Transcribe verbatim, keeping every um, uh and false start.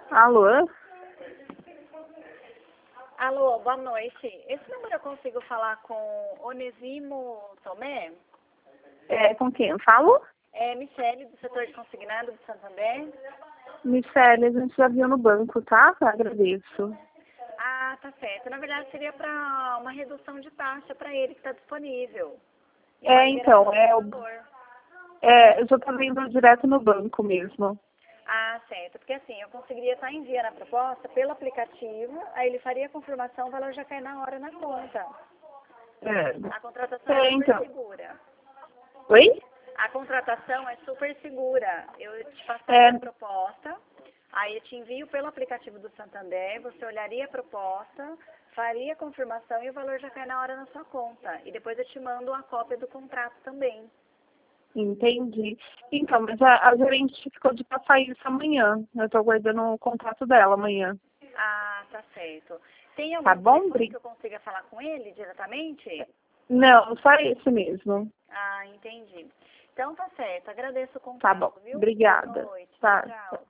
Alô? Alô, boa noite. Esse número eu consigo falar com Onesimo Tomé? É, com quem eu falo? É Michele, do setor de consignado do Santander. Michele, a gente já viu no banco, tá? Agradeço. Ah, tá certo. Na verdade, seria para uma redução de taxa para ele que está disponível. E uma É, então, liberação é, do o- valor. é, eu já tô indo direto no banco mesmo. Ah, certo. Porque assim, eu conseguiria estar enviando a proposta pelo aplicativo, aí ele faria a confirmação, o valor já cai na hora na conta. É, A contratação é é super então. segura. Oi? A contratação é super segura. Eu te É, passaria a proposta, aí eu te envio pelo aplicativo do Santander, você olharia a proposta, faria a confirmação e o valor já cai na hora na sua conta. E depois eu te mando uma cópia do contrato também. entendi. Então, mas a, a gerente ficou de passar isso amanhã. Eu tô aguardando o contato dela amanhã. Ah, tá certo. Tem Tá algum bom, telefone que Bri? eu consiga falar com ele diretamente? Não, só esse mesmo. Ah, entendi. Então tá certo. Agradeço o Tá bom. contato, viu? Boa Obrigada. noite. Tchau, Tá. tchau.